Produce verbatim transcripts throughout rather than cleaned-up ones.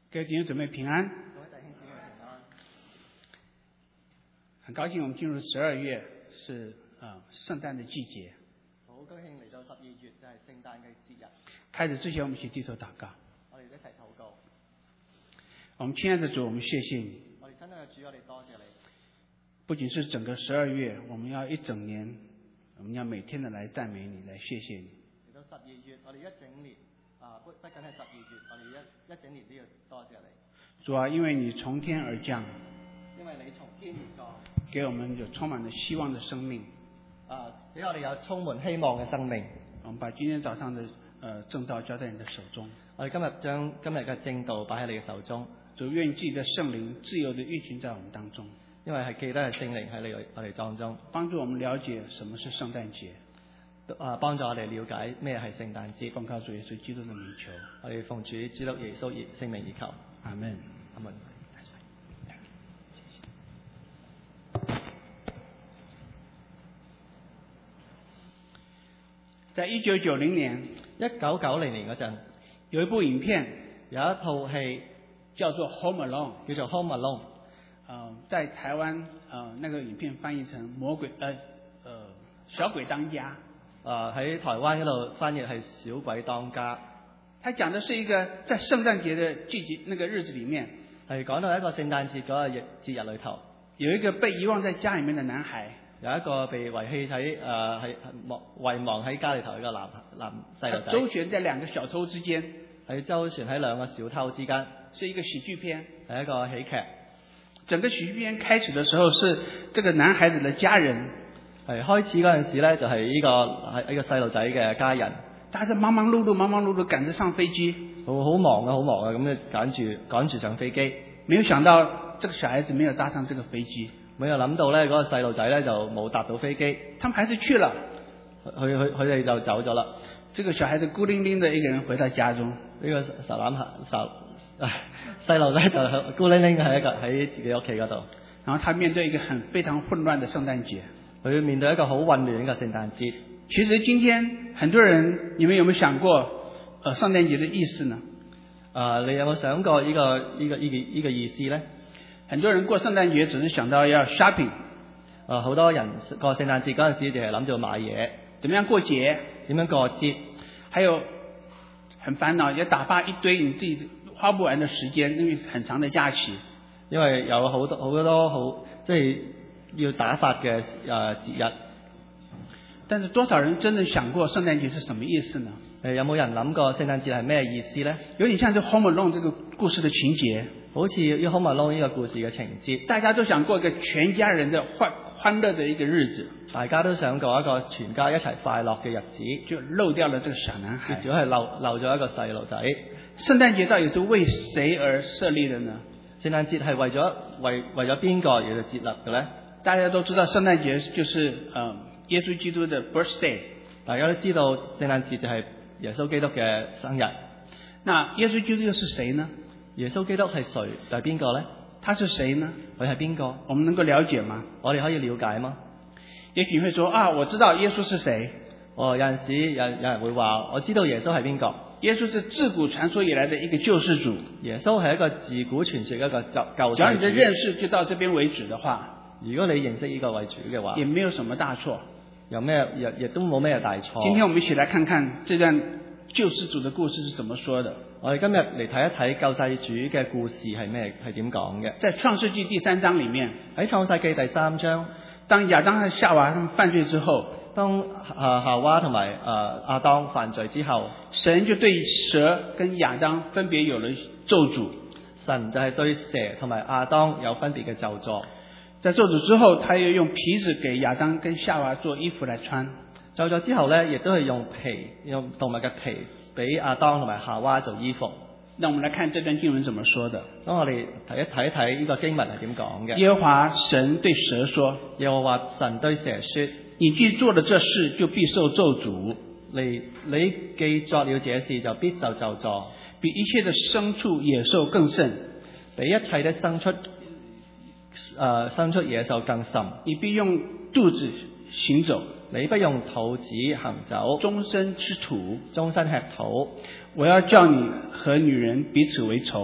各位弟兄姊妹平安。 各位弟兄姊妹平安。 很高興我們進入十二月是啊聖誕的季節。 好高興嚟到十二月就係聖誕嘅節日。 開始之前，我們一起低頭禱告。 我哋一齊禱告。 我們親愛的主，我們謝謝你。 我哋親愛嘅主，我哋多謝你。 不僅是整個十二月，我們要一整年，我們要每天的來讚美你，來謝謝你。 嚟到十二月，我哋一整年啊，不不僅係十二月，我哋一一整年都要多謝你。 主啊，因為你從天而降， 因為你從天而降， 給我們有充滿了希望的生命。 啊，俾我哋有充滿希望嘅生命。 我們把今天早上的呃正道交在你的手中。 我哋今日將今日嘅正道擺喺你嘅手中。 主，願自己的聖靈自由地運行在我們當中。 因為係記得係聖靈喺你我哋當中， 幫助我們了解什麼是聖誕節。 啊，幫助我哋了解咩係聖誕節。 奉靠主耶穌基督的名求， 我哋奉主基督耶穌聖名而求。 阿門。 阿門。 在一九九零年， 一九九零年嗰陣， 有一部影片， 有一套戲叫做《Home Alone》， 叫做《Home Alone》。 呃，在台灣，呃，那個影片翻譯成魔鬼，呃，呃，小鬼當家。 啊、呃，喺台灣嗰度翻譯係小鬼當家。 他講的是一個在聖誕節的季節那個日子裡面， 係講到一個聖誕節嗰個節節日裏頭， 有一個被遺忘在家裡面的男孩， 有一個被遺棄喺誒係忘遺忘喺家裏頭一個男男細路仔， 周旋在兩個小偷之間， 喺周旋喺兩個小偷之間， 是一個喜劇片， 係一個喜劇。 整個喜劇片開始的時候是這個男孩子的家人， 係開始嗰陣時咧就係呢個係呢個細路仔嘅家人， 大家忙忙碌碌忙忙碌碌趕着上飛機， 好好忙啊好忙啊咁就趕住趕住上飛機， 沒有想到這個小孩子沒有搭上這個飛機， 沒有諗到咧嗰個細路仔咧就冇搭到飛機， 他們還是去了， 佢佢佢哋就走咗啦。 這個小孩子孤零零的一個人回到家中， 呢個細男孩細細路仔就孤零零喺一個喺自己屋企嗰度。 然後他面對一個很非常混亂的聖誕節， 佢面對一個好混亂嘅聖誕節。 其實今天很多人，你們有沒有想過，呃，聖誕節的意思呢？ 啊、呃，你有冇想過呢、這個呢、這個呢、這個呢、這個意思呢？ 很多人過聖誕節只是想到要 shopping， 啊，好多人過聖誕節嗰陣時就係諗住買嘢， 怎麼樣過節， 點樣過節， 還有很煩惱要打發一堆你自己花不完的時間，因為很長的假期， 因為有好多好多好即係要打發嘅誒節日。 但是多少人真的想過聖誕節是什麼意思呢？ 誒，有冇人諗過聖誕節係咩意思呢？ 有點像這 Home Alone 這個故事的情節， 好似《Home Alone》呢個故事嘅情節， 大家都想過一個全家人的歡歡樂的一個日子， 大家都想過一個全家一齊快樂嘅日子， 就漏掉了這個小男孩， 結果係漏漏咗一個細路仔。 聖誕節到底是為誰而設立的呢？ 聖誕節係為咗為為咗邊個而嚟設立嘅呢？ 大家都知道聖誕節就是呃耶穌基督的 birthday， 大家都知道聖誕節就係耶穌基督嘅生日。 那耶穌基督又是誰呢？ 耶穌基督係誰？就係邊個呢？ 他是誰呢？ 佢係邊個？ 我們能夠了解嗎？ 我哋可以了解嗎？ 也許你會說啊，我知道耶穌是誰。 哦，有陣時有有人會話，我知道耶穌係邊個？ 耶穌是自古傳說以來的一個救世主。 耶穌係一個自古傳說一個救救世主。 只要你的認識就到這邊為止的話， 如果你認識呢個為主嘅話， 也沒有什麼大錯。 有咩亦亦都冇咩大錯。 今天我們一起來看看這段救世主的故事是怎麼說的。 我哋今日嚟睇一睇救世主嘅故事係咩係點講嘅。 在創世紀第三章裏面， 喺創世紀第三章， 當亞當和夏娃他們犯罪之後， 當啊夏娃同埋啊亞當犯罪之後， 神就對蛇跟亞當分別有了咒詛。 神就係對蛇同埋亞當有分別嘅咒詛。 在咒詛之後，他又用皮子給亞當跟夏娃做衣服來穿。 咒詛之後呢，亦都係用皮用動物嘅皮俾亞當同埋夏娃做衣服。 那我們來看這段經文怎麼說的。 咁我哋睇一睇一睇呢個經文係點講嘅。 耶和華神對蛇說： 耶和華神對蛇說， 你既做了這事，就必受咒詛。 你你既作了這事，就必受咒詛， 比一切的牲畜野獸更甚， 比一切的牲畜誒牲畜野獸更甚。 你必用肚子行走， 你不用肚子行走， 終身吃土， 終身吃土。 我要叫你和女人彼此為仇，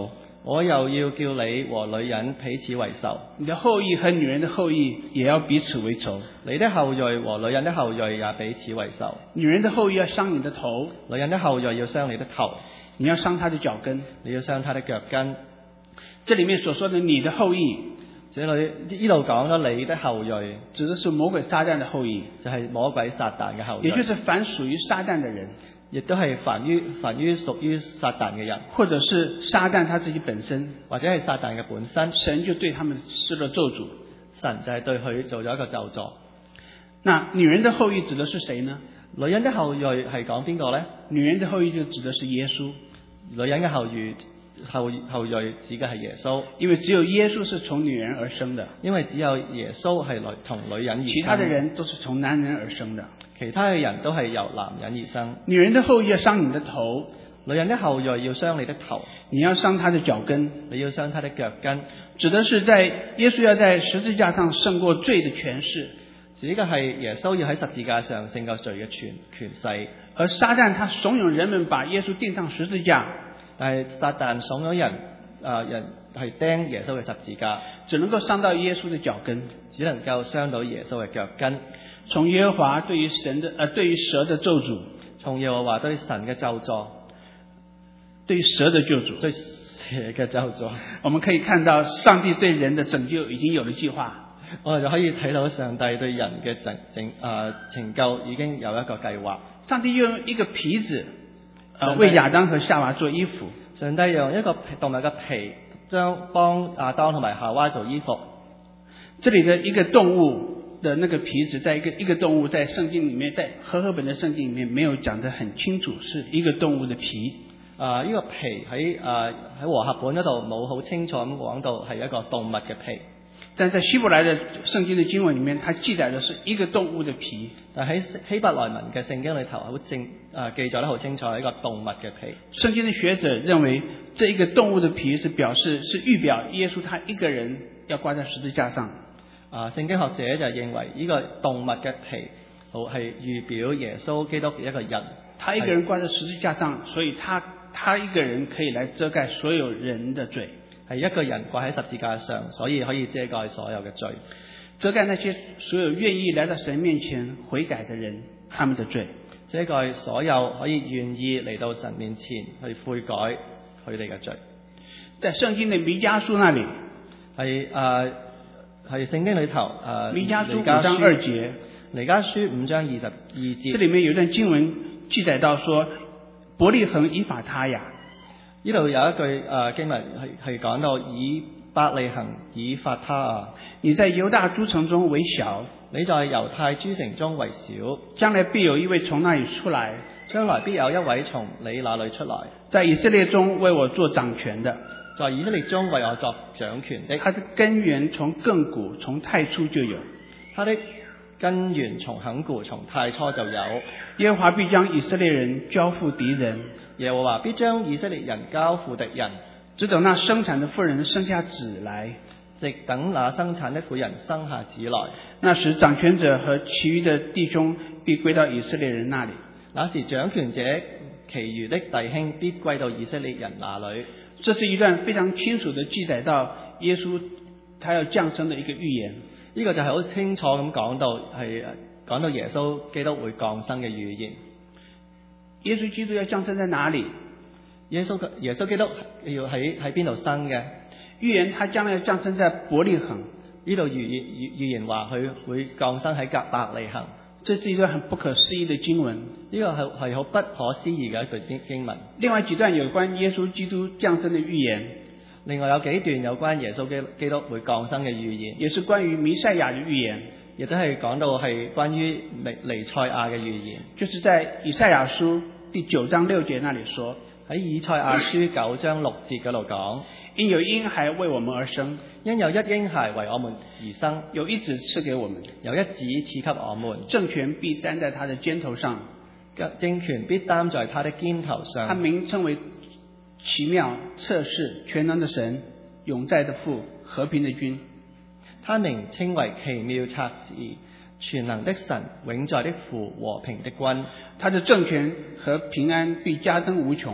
我又要叫你和女人彼此為仇， 你的後裔和女人的後裔也要彼此為仇。 你的後裔和女人的後裔也彼此為仇。 女人的後裔要傷你的頭， 女人的後裔要傷你的頭， 你要傷她的腳跟。 你要傷她的腳跟。 這裡面所說的你的後裔， 這裡呢度講咗你的後裔， 指的是魔鬼撒旦的後裔， 就係魔鬼撒旦嘅後裔， 也就是凡屬於撒旦的人， 亦都係凡於凡於屬於撒旦嘅人， 或者是撒旦他自己本身， 或者係撒旦嘅本身， 神就對他們施了咒詛， 神就係對佢做咗一個咒詛。 那女人的後裔指的是誰呢？ 女人的後裔係講邊個呢？ 女人的後裔就指的是耶穌。 女人嘅後裔後後裔指嘅係耶穌， 因為只有耶穌是從女人而生的， 因為只有耶穌係來從女人而生， 其他的人都是從男人而生的， 其他嘅人都係由男人而生。 女人的後裔要傷你的頭， 女人的後裔要傷你的頭， 你要傷她的腳跟， 你要傷她的腳跟， 指的是在耶穌要在十字架上勝過罪的權勢， 指嘅係耶穌要喺十字架上勝過罪嘅權權勢。 而撒旦他慫恿人們把耶穌釘上十字架， 但係撒旦慫恿人啊、呃、人係釘耶穌嘅十字架， 只能夠傷到耶穌的腳跟， 只能夠傷到耶穌嘅腳跟。 從耶和華對於神的呃對於蛇的咒詛， 從耶和華對神嘅咒詛， 對於蛇的咒詛， 對蛇嘅咒詛， 我們可以看到上帝對人的拯救已經有了計劃。 我哋就可以睇到上帝對人嘅拯拯啊拯救已經有一個計劃。 上帝用一個皮子，呃，為亞當和夏娃做衣服。 上帝用一個動物嘅皮，將幫亞當同埋夏娃做衣服。 這裡的一個動物的那個皮子，在一個一個動物在聖經裡面，在和合本的聖經裡面沒有講得很清楚，是一個動物的皮。 啊、呃，呢、這個皮喺啊喺和合本嗰度冇好清楚咁講到係一個動物嘅皮。 但在希伯來的聖經的經文裡面，它記載的是一個動物的皮。 但喺希伯來文嘅聖經裏頭，好正啊記載得好清楚係一個動物嘅皮。 聖經的學者認為，這一個動物的皮是表示是預表耶穌他一個人要掛在十字架上。 啊，聖經學者就認為呢個動物嘅皮好係預表耶穌基督嘅一個人， 他一個人掛在十字架上，所以他他一個人可以來遮蓋所有人的罪。 係一個人掛喺十字架上，所以可以遮蓋所有嘅罪， 遮蓋那些所有願意來到神面前悔改的人，他們的罪， 遮蓋所有可以願意嚟到神面前去悔改佢哋嘅罪。 在聖經的彌迦書那裡， 係誒係聖經裏頭誒彌迦書五章二節， 彌迦書五章二十二節， 這裡面有一段經文記載到說，伯利恆以法他呀。 呢度有一句誒、呃、經文係係講到以伯利恆以法他啊， 你在猶大諸城中為小， 你在猶太諸城中為小， 將來必有一位從那裡出來， 將來必有一位從你那裡出來， 在以色列中為我做掌權的， 在以色列中為我作掌權的。 他的根源從亘古從太初就有， 他的根源從亘古從太初就有。 耶和華必將以色列人交付敵人， 耶和華必將以色列人交付敵人， 只等那生產的婦人生下子來， 直等那生產的婦人生下子來。 那時掌權者和其餘的弟兄必歸到以色列人那裡， 那時掌權者其餘的弟兄必歸到以色列人那裡。 這是一段非常清楚的記載到耶穌他要降生的一個預言。 呢個就係好清楚咁講到係講到耶穌基督會降生嘅預言。 耶穌基督要降生在哪裡？ 耶穌耶穌基督要喺喺邊度生嘅？ 預言他將來要降生在伯利恆。 呢度預言預預言話佢會降生喺伯利恆。 這是一段很不可思議的經文。 呢個係係好不可思議嘅一句經經文。 另外幾段有關耶穌基督降生的預言。 另外有幾段有關耶穌基基督會降生嘅預言， 也是關於彌賽亞的預言， 亦都係講到係關於彌彌賽亞嘅預言。 就是在以賽亞書第九章六節那裡說， 喺以賽亞書九章六節嗰度講， 因有嬰孩為我們而生， 因有一嬰孩為我們而生， 有一子賜給我們， 有一子賜給我們， 政權必擔在他的肩頭上， 政權必擔在他的肩頭上。 他名稱為奇妙、策士、全能的神，永在的父，和平的君。 他名稱為奇妙策士、全能的神，永在的父，和平的君。 他的政權和平安必加增無窮。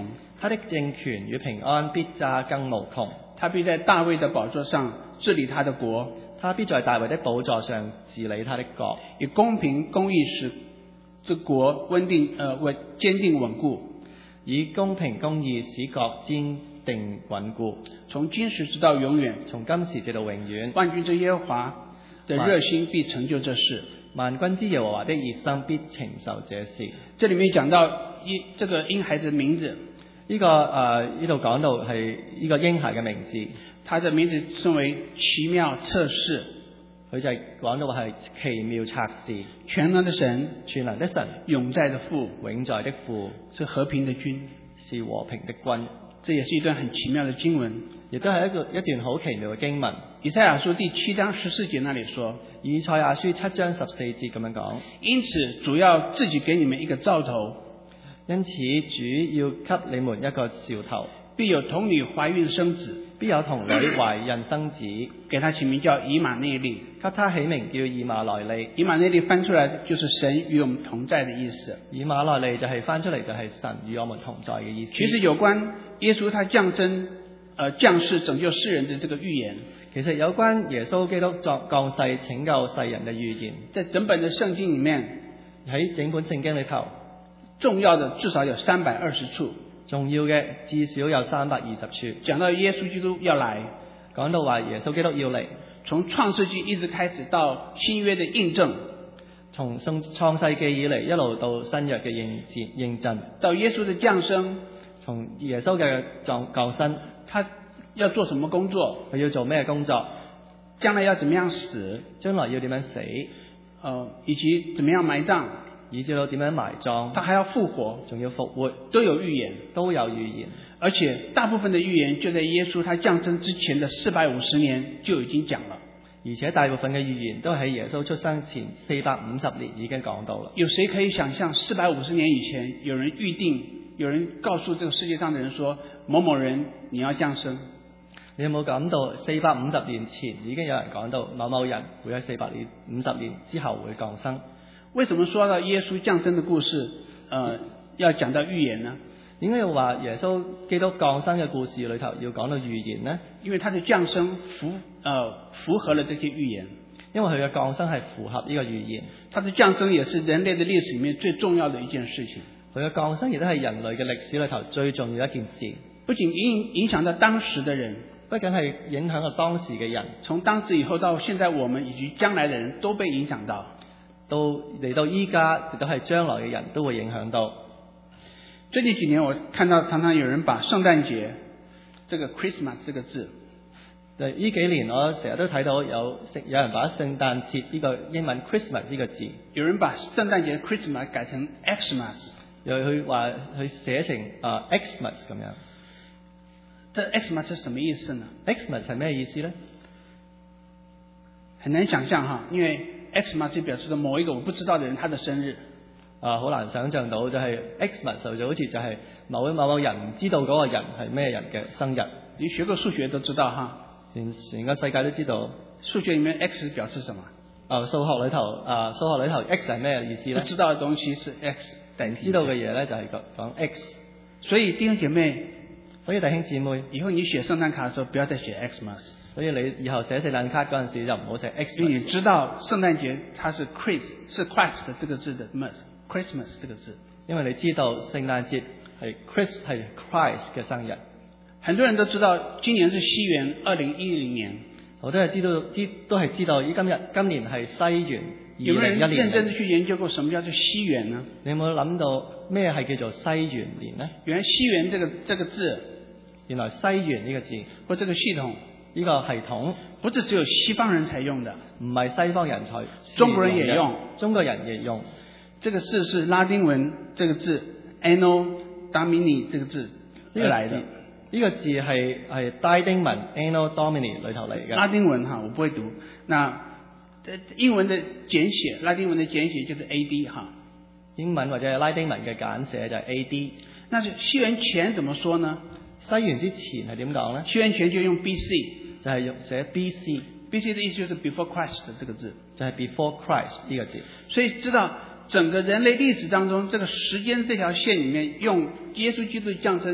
他的政權與平安必加更無窮， 他必在大衛的寶座上治理他的國， 他必在大衛的寶座上治理他的國， 以公平公義使這國穩定呃穩堅定穩固， 以公平公義使國堅定穩固， 從今時直到永遠， 從今時直到永遠。 萬軍之耶和華的熱心必成就這事， 萬軍之耶和華的熱心必成就這事。 這裡面講到一這個嬰孩的名字， 呢、這個誒呢度講到係呢個嬰孩嘅名字， 他的名字稱為奇妙策士， 佢就係講到係奇妙策士， 全能的神， 全能的神， 永在的父， 永在的父， 是和平的君， 是和平的君。 這也是一段很奇妙的經文， 亦都係一個一段好奇妙嘅經文。 以賽亞書第七章十四節那裡說， 以賽亞書七章十四節咁樣講， 因此主要自己給你們一個兆頭， 因此主要給你們一個兆頭， 必有童女懷孕生子， 必有童女懷孕生子， 給他起名叫以馬內利， 給他起名叫以馬內利。 以馬內利翻出來就是神與我們同在的意思。 以馬內利就係翻出嚟就係神與我們同在嘅意思。 其實有關耶穌他降生、呃降世拯救世人的這個預言， 其實有關耶穌基督降降世拯救世人嘅預言， 在整本的聖經裡面， 喺整本聖經裏頭， 重要的至少有三百二十處， 重要嘅至少有三百二十處， 講到耶穌基督要來， 講到話耶穌基督要嚟， 從創世紀一直開始到新約的印證， 從創世紀以嚟一路到新約嘅應驗印證， 到耶穌的降生， 從耶穌嘅降降生， 他要做什麼工作， 佢要做咩工作， 將來要怎麼樣死， 將來要點樣死， 呃，以及怎麼樣埋葬， 以至到點樣埋葬， 他還要復活， 仲要復活， 都有預言， 都有預言。 而且大部分的預言就在耶穌他降生之前的四百五十年就已經講了， 而且大部分嘅預言都喺耶穌出生前四百五十年已經講到了。 有誰可以想象四百五十年以前有人預定，有人告訴這個世界上的人說某某人你要降生？ 你有冇感到四百五十年前已經有人講到某某人會喺四百年五十年之後會降生？ 為什麼說到耶穌降生的故事，呃，要講到預言呢？ 點解要話耶穌基督降生嘅故事裏頭要講到預言呢？ 因為他的降生符呃符合了這些預言， 因為佢嘅降生係符合呢個預言。 他的降生也是人類的歷史裡面最重要的一件事情。 佢嘅降生亦都係人類嘅歷史裏頭最重要一件事， 不僅影影響到當時的人， 不僅係影響到當時嘅人， 從當時以後到現在我們以及將來的人都被影響到， 到嚟到依家亦都係將來嘅人都會影響到。 最近幾年我看到常常有人把聖誕節這個 Christmas 這個字， 對，呢幾年我成日都睇到有有人把聖誕節呢個英文 Christmas 呢個字， 有人把聖誕節 Christmas 改成 Xmas， 又去話去寫成啊 Xmas 咁樣。 這 Xmas 是什麼意思呢？ Xmas 係咩意思呢？ 很難想象哈，因為 Xmas 表示着某一個我不知道的人他的生日。 啊，好難想像到就係 Xmas 就好似就係某某某人唔知道嗰個人係咩人嘅生日。 你學過數學都知道哈， 全全個世界都知道。 數學裡面 X 表示什麼？ 啊，數學裏頭啊，數學裏頭 X 係咩意思呢？ 不知道嘅東西是 X， 但知道嘅嘢咧就係講講 X。 所以弟兄姐妹， 所以弟兄姊妹， 以後你寫聖誕卡嘅時候，不要再寫 Xmas。 所以你以後寫聖誕卡嗰陣時就唔好寫 Xmas。 因為你知道聖誕節它是 Christ， 是 Christ 這個字的 Christmas 這個字。因為你知道聖誕節係 Christ 係 Christ 嘅生日。很多人都知道今年是西元二零一零年， 好多人知道知都係知道依今日今年係西元二零一零年。 有冇人認真地去研究過什麼叫做西元呢？ 你有冇諗到咩係叫做西元年呢？ 原來西元這個這個字， 原來西元呢個字或這個系統， 呢個系統不是只有西方人才用的， 唔係西方人才， 中國人也用， 中國人也用。 這個字是拉丁文這個字 Anno Domini 這個字而來的。 呢個字係係拉丁文 Anno Domini 裏頭嚟嘅。拉丁文哈，我不會讀。那英文的簡寫，拉丁文的簡寫就是 A D 哈。 英文或者拉丁文嘅簡寫就係 A D。 那是西元前怎麼說呢？ 西元之前係點講呢？ 西元前就用 B C， 就係用寫 B C。 B C 的意思就是 Before Christ 這個字， 就係 Before Christ 呢個字。 所以知道整個人類歷史當中，這個時間這條線裡面，用耶穌基督降生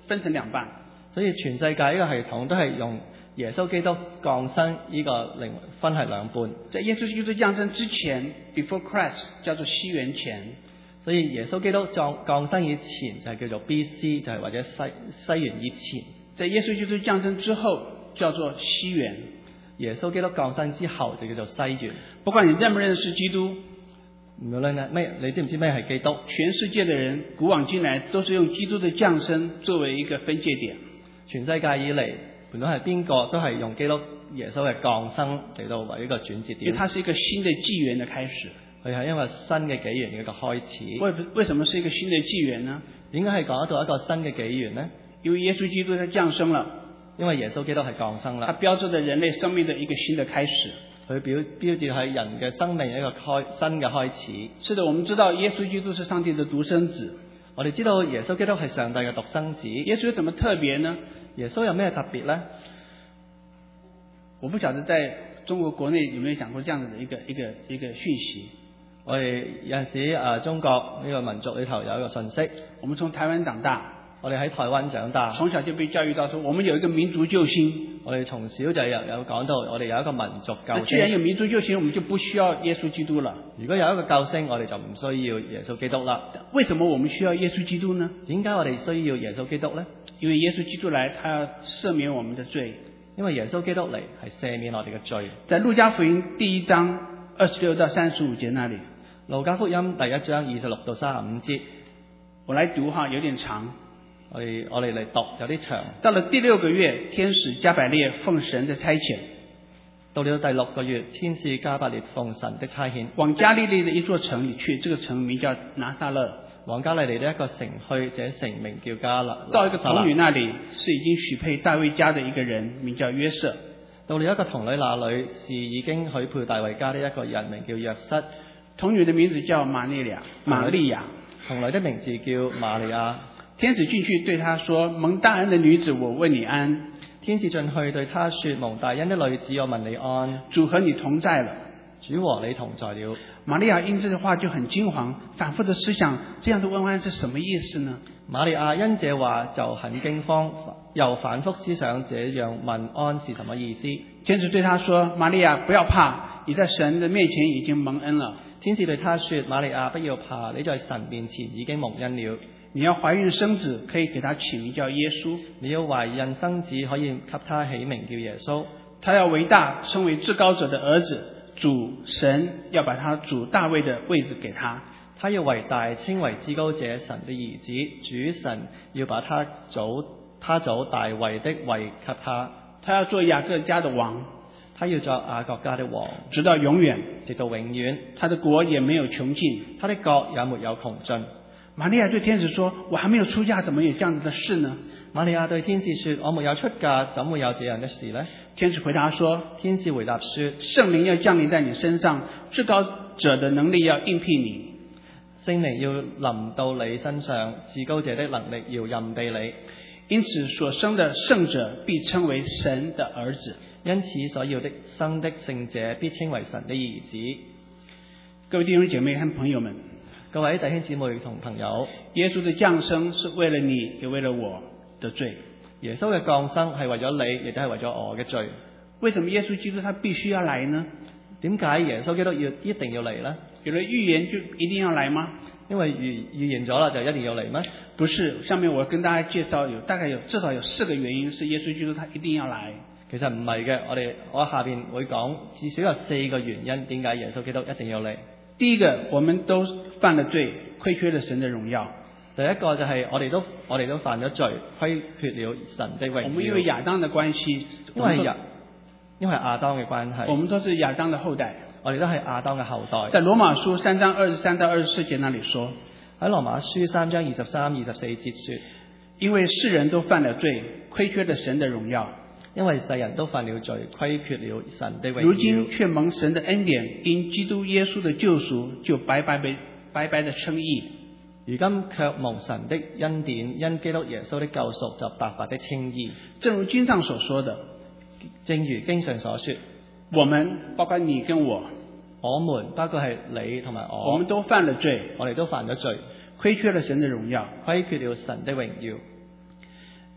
分成兩半。 所以全世界呢個系統都係用耶穌基督降生呢個靈分係兩半。 在耶穌基督降生之前 ，before Christ 叫做西元前。 所以耶穌基督降降生以前就係叫做 B C， 就係或者西西元以前。 在耶穌基督降生之後叫做西元。 耶穌基督降生之後就叫做西元。 不管你認唔認識基督， 無論呢咩，你知唔知咩係基督？ 全世界的人古往今來都是用基督的降生作為一個分界點。 全世界以嚟，無論係邊個都係用基督耶穌嘅降生嚟到為一個轉折點。 因為它是一個新的紀元的開始。 佢係因為新嘅紀元嘅一個開始。 為為什麼是一個新的紀元呢？ 點解係講到一個新嘅紀元呢？ 因為耶穌基督他降生了。 因為耶穌基督係降生啦。 它標誌着人類生命的一個新的開始。 佢表標誌係人嘅生命一個開新嘅開始。 是的，我們知道耶穌基督是上帝的獨生子。 我哋知道耶穌基督係上帝嘅獨生子。 耶穌有什麼特別呢？ 耶穌有咩特別呢？ 我不曉得在中國國內有沒有講過這樣子的一個一個一個訊息。 我哋有陣時誒中國呢個民族裏頭有一個信息。 我們從台灣長大， 我哋喺台灣長大， 從小就被教育到說，我們有一個民族救星。 我哋從小就有有講到，我哋有一個民族救星。 既然有民族救星，我們就不需要耶穌基督了。 如果有一個救星，我哋就唔需要耶穌基督啦。 為什麼我們需要耶穌基督呢？ 點解我哋需要耶穌基督呢？ 因為耶穌基督來，他要赦免我們的罪。 因為耶穌基督嚟係赦免我哋嘅罪。 在路加福音第一章二十六到三十五節那裡。 路加福音第一章二十六到三十五節， 我來讀哈，有點長。 我哋我哋嚟讀，有啲長。 到了第六個月，天使加百列奉神的差遣。 到了第六個月，天使加百列奉神的差遣， 往加利利的一座城裡去，這個城名叫拿撒勒。 往加利利的一個城去，這城名叫加勒。 到一個童女那裡，是已經許配大衛家的一個人，名叫約瑟。 到了一個童女那裡，是已經許配大衛家的一個人，名叫約瑟。 童女的名字叫瑪利亞，瑪利亞。 童女的名字叫瑪利亞。 天使進去對她說：蒙大恩的女子，我問你安。 天使進去對她說：蒙大恩的女子，我問你安。 主和你同在了。 主和你同在了。 瑪利亞因這句話就很驚惶，反覆的思想，這樣的問安是什麼意思呢？ 瑪利亞因這話就很驚慌，又反覆思想這樣問安是什麼意思。 天使對她說：瑪利亞，不要怕，你在神的面前已經蒙恩了。 天使對她說：瑪利亞，不要怕，你在神面前已經蒙恩了。 你要懷孕生子，可以給他起名叫耶穌。 你要懷孕生子，可以給他起名叫耶穌。 他要為大，稱為至高者的兒子。主神要把他主大衛的位置給他。 他要為大，稱為至高者神的兒子。主神要把他祖他祖大衛的位給他。 他要做雅各家的王。 他要做雅各家的王， 直到永遠， 直到永遠。 他的國也沒有窮盡， 他的國也沒有窮盡。 瑪利亞對天使說：我還沒有出嫁，怎麼有這樣子的事呢？ 瑪利亞對天使說：我沒有出嫁，怎會有這樣的事呢？ 天使回答說： 天使回答說： 聖靈要降臨在你身上，至高者的能力要蔭庇你。 聖靈要臨到你身上，至高者的能力要蔭庇你。 因此所生的聖者必稱為神的兒子。 因此所要的生的聖者必稱為神的兒子。 各位弟兄姐妹和朋友們， 各位弟兄姊妹同朋友， 耶穌的降生是為了你，也為了我的罪。 耶穌嘅降生係為咗你，亦都係為咗我嘅罪。 為什麼耶穌基督他必須要來呢？ 點解耶穌基督要一定要嚟呢？ 有了預言就一定要來嗎？ 因為預預言咗啦，就一定要嚟咩？ 不是，下面我跟大家介紹有大概有至少有四個原因是耶穌基督他一定要來。 其實唔係嘅，我哋我下邊會講至少有四個原因，點解耶穌基督一定要嚟。 第一個，我們都犯了罪，虧缺了神的榮耀。 第一個就係我哋都我哋都犯咗罪，虧缺了神的榮耀。 我們因為亞當的關係， 因為亞因為亞當嘅關係， 我們都是亞當的後代。 我哋都係亞當嘅後代。 在羅馬書三章二十三到二十四節那裡說， 喺羅馬書三章二十三、二十四節說， 因為世人都犯了罪，虧缺了神的榮耀。 因為世人都犯了罪，虧缺了神的榮耀。 如今卻蒙神的恩典，因基督耶穌的救贖，就白白被白白的稱義。 如今卻蒙神的恩典，因基督耶穌的救贖，就白白的稱義。 正如經上所說的， 正如經上所說， 我們包括你跟我， 我們包括係你同埋我， 我們都犯了罪， 我哋都犯咗罪， 虧缺了神的榮耀， 虧缺了神的榮耀。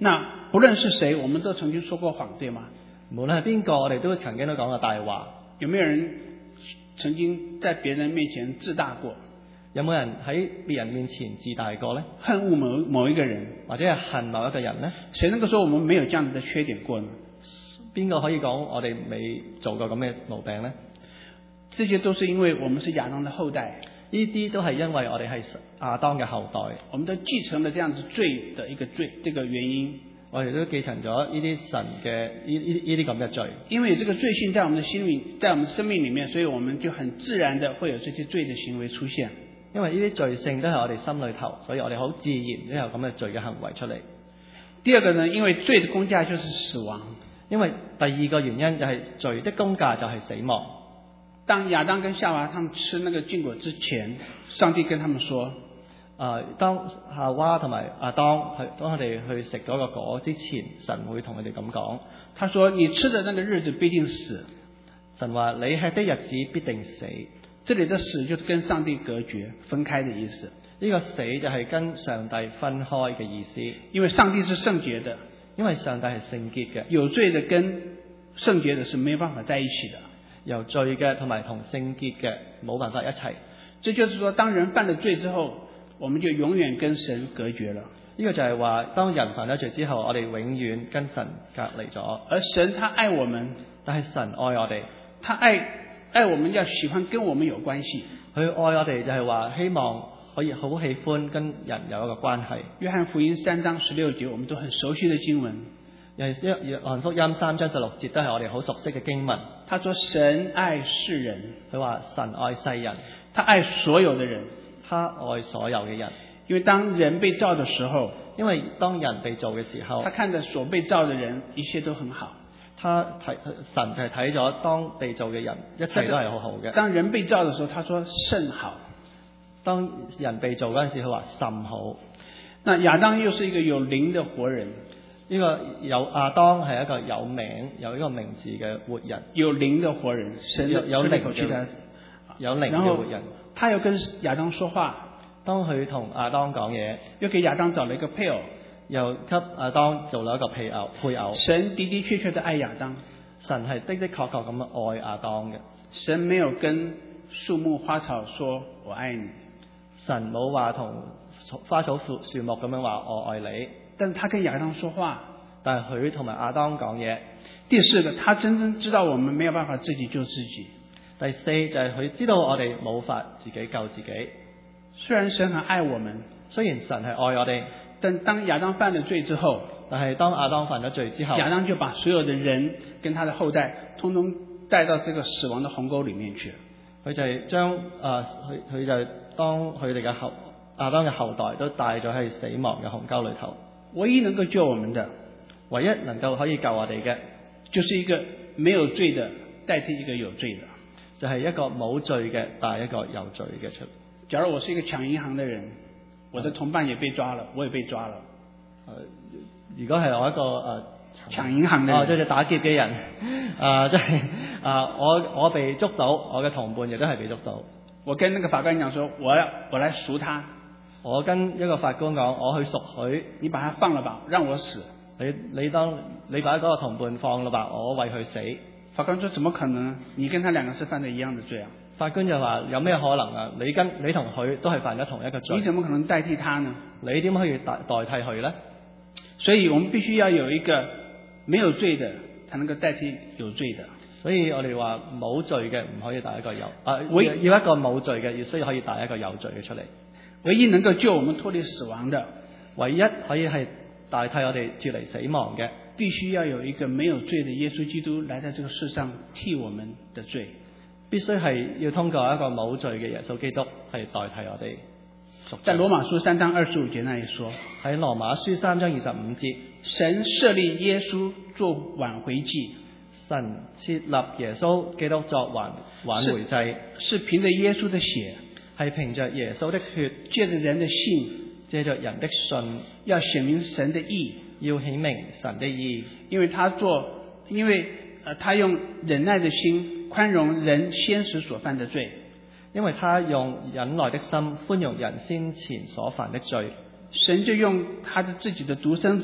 那不論是誰，我們都曾經說過謊，對嗎？ 無論係邊個，我哋都曾經都講過大話。 有沒有人曾經在別人面前自大過？ 有冇人喺別人面前自大過呢？ 恨惡某某一個人， 或者係恨某一個人呢？ 誰能夠說我們沒有這樣子的缺點過呢？ 邊個可以講我哋未做過咁嘅毛病呢？ 這些都是因為我們是亞當的後代， 呢啲都係因為我哋係亞當嘅後代， 我們都繼承了這樣子罪的一個罪，這個原因， 我哋都繼承咗呢啲神嘅呢呢呢啲咁嘅罪。 因為這個罪性在我們的心裏，在我們生命裏面，所以我們就很自然的會有這些罪的行為出現。 因為呢啲罪性都係我哋心裏頭，所以我哋好自然都有咁嘅罪嘅行為出嚟。 第二個呢，因為罪的工價就是死亡。因為第二個原因就係罪的工價就係死亡。 當亞當跟夏娃他們吃那個禁果之前，上帝跟他們說：， 呃，當夏娃同埋亞當去當佢哋去食嗰個果之前，神會同佢哋咁講，他說：你吃的那個日子必定死。神話你吃的日子必定死。 這裏的死就是跟上帝隔絕、分開的意思。 呢個死就係跟上帝分開嘅意思。 因為上帝是聖潔的， 因為上帝係聖潔嘅， 有罪的跟聖潔的是沒有辦法在一起的。 有罪嘅同埋同聖潔嘅冇辦法一齊。 這就是說，當人犯了罪之後，我們就永遠跟神隔絕了。 呢個就係話，當人犯咗罪之後，我哋永遠跟神隔離咗。 而神他愛我們， 但係神愛我哋， 他愛愛我們要喜歡跟我們有關係。 佢愛我哋就係話希望可以好喜歡跟人有一個關係。 約翰福音三章十六節，我們都很熟悉的經文。 又係約翰福音三章十六節都係我哋好熟悉嘅經文。 他說神愛世人， 佢話神愛世人， 他愛所有的人， 他愛所有嘅人。 因為當人被造的時候， 因為當人被造嘅時候， 他看着所被造的人一切都很好。 他睇神係睇咗當被造嘅人一切都係好好嘅。 當人被造的時候，他說甚好。 當人被造嗰陣時，佢話甚好。 那亞當又是一個有靈的活人。 呢個有亞當係一個有名有一個名字嘅活人， 有靈的活人，神有有靈嘅有靈嘅活人。 他又跟亞當說話， 當佢同亞當講嘢， 又給亞當找了一個配偶， 又給亞當做了一個配偶配偶。 神的的確確的愛亞當， 神係的的確確咁樣愛亞當嘅。 神沒有跟樹木花草說我愛你， 神冇話同花草樹樹木咁樣話我愛你。 但是他跟亞當說話， 但係佢同埋亞當講嘢。 第四個，他真正知道我們沒有辦法自己救自己。 第四就係佢知道我哋冇法自己救自己。 雖然神很愛我們， 雖然神係愛我哋， 但當亞當犯了罪之後， 但係當亞當犯咗罪之後， 亞當就把所有的人跟他的後代通通帶到這個死亡的鴻溝裏面去。 佢就係將誒佢佢就當佢哋嘅後亞當嘅後代都帶咗喺死亡嘅鴻溝裏頭。 唯一能夠救我們的， 唯一能夠可以救我哋嘅， 就是一個沒有罪的代替一個有罪的， 就係一個冇罪嘅帶一個有罪嘅出。 假如我是一個搶銀行的人，我的同伴也被抓了，我也被抓了。 誒，如果係我一個誒搶銀行嘅人， 哦，即係打劫嘅人，啊，即係啊，我我被捉到，我嘅同伴亦都係被捉到。 我跟那個法官講說，我要我來贖他。 我跟一個法官講，我去贖佢， 你把他放了吧，讓我死。 你你當你把嗰個同伴放了吧，我為佢死。 法官說：怎麼可能？你跟他兩個是犯的一樣的罪啊！ 法官就話：有咩可能啊？你跟你同佢都係犯咗同一個罪。 你怎麼可能代替他呢？ 你點可以代代替佢呢？ 所以我們必須要有一個沒有罪的，才能夠代替有罪的。 所以我哋話冇罪嘅唔可以帶一個有啊，要要一個冇罪嘅，要需要可以帶一個有罪嘅出嚟。 唯一能夠救我們脫離死亡的， 唯一可以係代替我哋脫離死亡嘅， 必須要有一個沒有罪的耶穌基督來在這個世上替我們的罪。 必須係要通過一個冇罪嘅耶穌基督係代替我哋。 在羅馬書三章二十五節那裡說， 喺羅馬書三章二十五節， 神設立耶穌做挽回祭， 神設立耶穌基督作挽挽回祭， 是憑着耶穌的血， 係憑着耶穌的血， 借着人的信， 借着人的信， 要顯明神的義， 要顯明神的義， 因為他做，因為呃他用忍耐的心寬容人先時所犯的罪， 因為他用忍耐的心寬容人先前所犯的罪， 神就用他的自己的獨生子，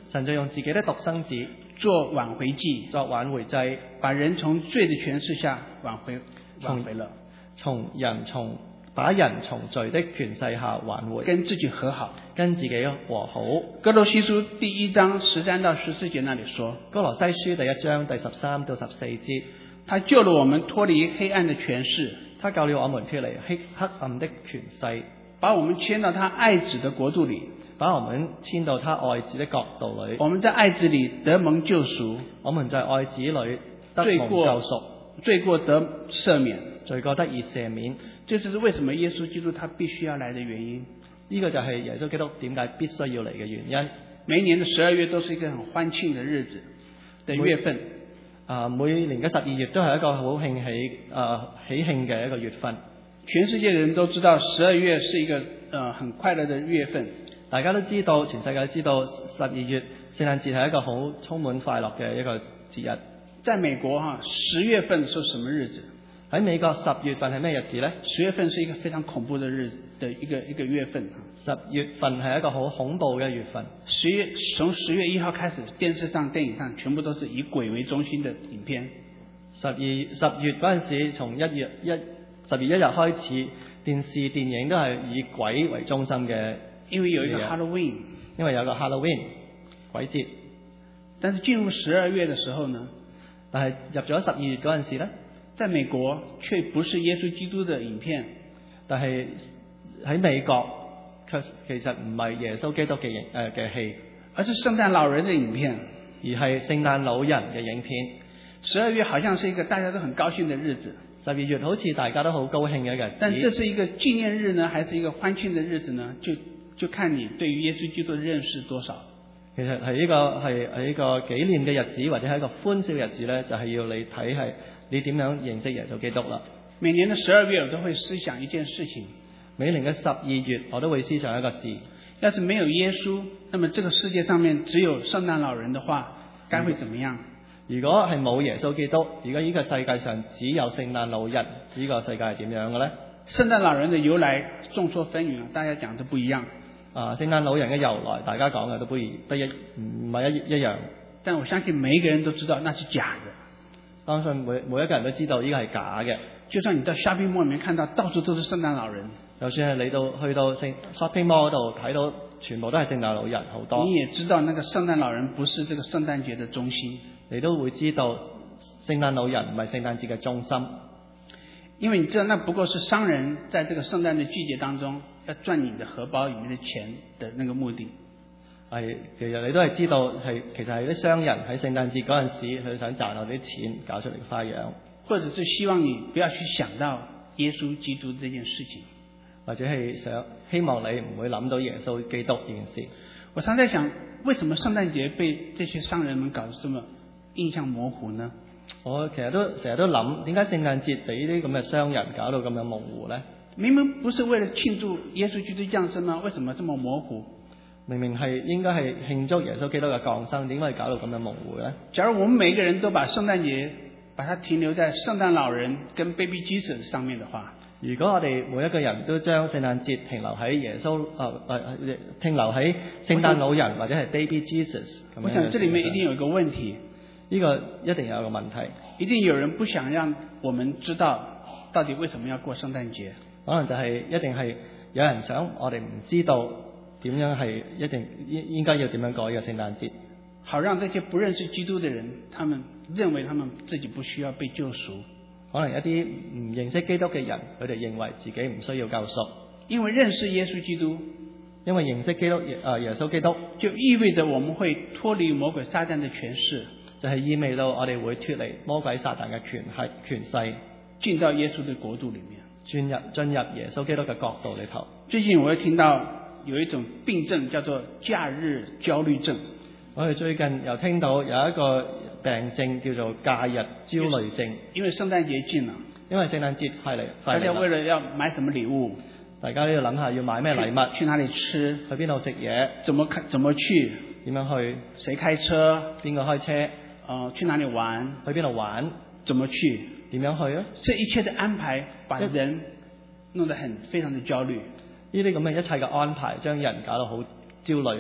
神就用自己的獨生子做挽回祭， 作挽回祭， 把人從罪的權勢下挽回挽回了， 從人從把人從罪的權勢下挽回， 跟自己和好， 跟自己和好。 哥羅西書第一章十三到十四節那裡說， 哥羅西書第一章第十三到十四節， 他救了我們脫離黑暗的權勢， 他救了我們脫離黑黑暗的權勢， 把我們遷到他愛子的國度裡， 把我們遷到他愛子的國度裡。 我們在愛子裡得蒙救贖， 我們在愛子裡得蒙救贖， 罪過得赦免， 罪過得以赦免。 這就是為什麼耶穌基督他必須要來的原因。 呢個就係耶穌基督點解必須要嚟嘅原因。 每一年的十二月都是一個很歡慶的日子的月份。 啊，每年嘅十二月都係一個好慶喜啊喜慶嘅一個月份。 全世界的人都知道十二月是一個呃很快樂的月份。 大家都知道，全世界都知道十二月聖誕節係一個好充滿快樂嘅一個節日。 在美國哈，十月份是什麼日子？ 喺美國十月份係咩日子呢？ 十月份是一個非常恐怖的日子的一個一個月份。 十月份係一個好恐怖嘅月份。 十月從十月一號開始，電視上、電影上全部都是以鬼為中心的影片。 十二十月嗰陣時，從一月一十月一日開始，電視電影都係以鬼為中心嘅。 因為有一個 Halloween， 因為有個 Halloween 鬼節。 但是進入十二月的時候呢， 但係入咗十二月嗰陣時呢， 在美國卻不是耶穌基督的影片， 但係喺美國卻其實唔係耶穌基督嘅影誒嘅戲， 而是聖誕老人的影片， 而係聖誕老人嘅影片。 十二月好像是一個大家都很高興的日子， 十二月好似大家都好高興嘅一日子。 但這是一個紀念日呢，還是一個歡慶的日子呢？就就看你對於耶穌基督的認識多少。 其實係呢個係係一個紀念嘅日子，或者係一個歡笑日子呢，就係要你睇係你點樣認識耶穌基督啦。 每年的十二月我都會思想一件事情， 每年嘅十二月我都會思想一個事。 要是沒有耶穌，那麼這個世界上面只有聖誕老人的話，該會怎麼樣？ 如果係冇耶穌基督，如果呢個世界上只有聖誕老人，呢個世界係點樣嘅呢？ 聖誕老人的由來眾說紛紜，大家講得不一樣。 啊，聖誕老人嘅由來，大家講嘅都不一不一唔係一一樣。 但我相信每一個人都知道那是假的。 相信每每一個人都知道呢個係假嘅。 就算你到 shopping mall 裏面看到到處都是聖誕老人， 就算係你到去到聖 shopping mall 嗰度睇到全部都係聖誕老人好多， 你也知道那個聖誕老人不是這個聖誕節的中心， 你都會知道聖誕老人唔係聖誕節嘅中心， 因為你知道那不過是商人在這個聖誕的季節當中要賺你的荷包裏面的錢的那個目的。 係，其實你都係知道係其實係啲商人喺聖誕節嗰陣時佢想賺到啲錢搞出嚟嘅花樣，或者是希望你不要去想到耶穌基督這件事情， 或者係想希望你唔會諗到耶穌基督呢件事。 我常在想，為什麼聖誕節被這些商人們搞得這麼印象模糊呢？ 我其實都成日都諗，點解聖誕節俾呢啲咁嘅商人搞到咁樣模糊呢？ 明明不是為了慶祝耶穌基督降生嗎？為什麼這麼模糊？ 明明係應該係慶祝耶穌基督嘅降生，點解搞到咁樣模糊呢？ 假如我們每一個人都把聖誕節把它停留在聖誕老人跟 Baby Jesus 上面的話， 如果我哋每一個人都將聖誕節停留喺耶穌啊啊停留喺聖誕老人或者係 Baby Jesus， 我想這裡面一定有一個問題， 呢個一定有一個問題， 一定有人不想讓我們知道到底為什麼要過聖誕節， 可能就係一定係有人想我哋唔知道點樣係一定應應該要點樣過呢個聖誕節， 好讓這些不認識基督的人，他們認為他們自己不需要被救贖。 可能一啲唔認識基督嘅人，佢哋認為自己唔需要救贖， 因為認識耶穌基督， 因為認識基督啊耶穌基督， 就意味着我們會脫離魔鬼撒旦的權勢， 就係意味到我哋會脫離魔鬼撒旦嘅權係權勢， 進到耶穌的國度裡面， 進入進入耶穌基督嘅國度裏頭。 最近我又聽到有一種病症叫做假日焦慮症， 我哋最近又聽到有一個病症叫做假日焦慮症， 因為聖誕節近啦，因為聖誕節快嚟，大家為了要買什麼禮物，大家都要諗下要買咩禮物，去哪裡吃，去邊度食嘢，怎麼怎麼去，點樣去，誰開車，邊個開車，呃，去哪裡玩，去邊度玩，怎麼去，點樣去啊？這一切的安排把人弄得很非常的焦慮。呢啲咁嘅一切嘅安排，將人搞到好焦慮。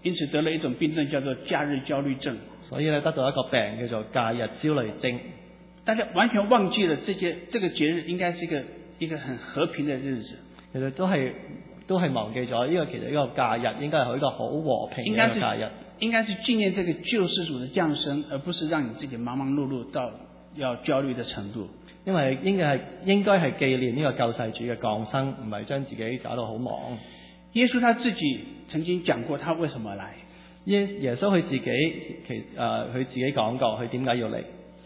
因此得了一種病症叫做假日焦慮症。 所以咧得到一個病叫做假日焦慮症。 大家完全忘記了這些這個節日應該是一個一個很和平的日子。 其實都係都係忘記咗呢個其實呢個假日應該係一個好和平嘅一個假日。 應該是紀念這個救世主的降生，而不是讓你自己忙忙碌碌到要焦慮的程度。 因為應該係應該係紀念呢個救世主嘅降生，唔係將自己搞到好忙。 耶穌他自己曾經講過，他為什麼來？ 耶耶穌佢自己其誒佢自己講過，佢點解要嚟？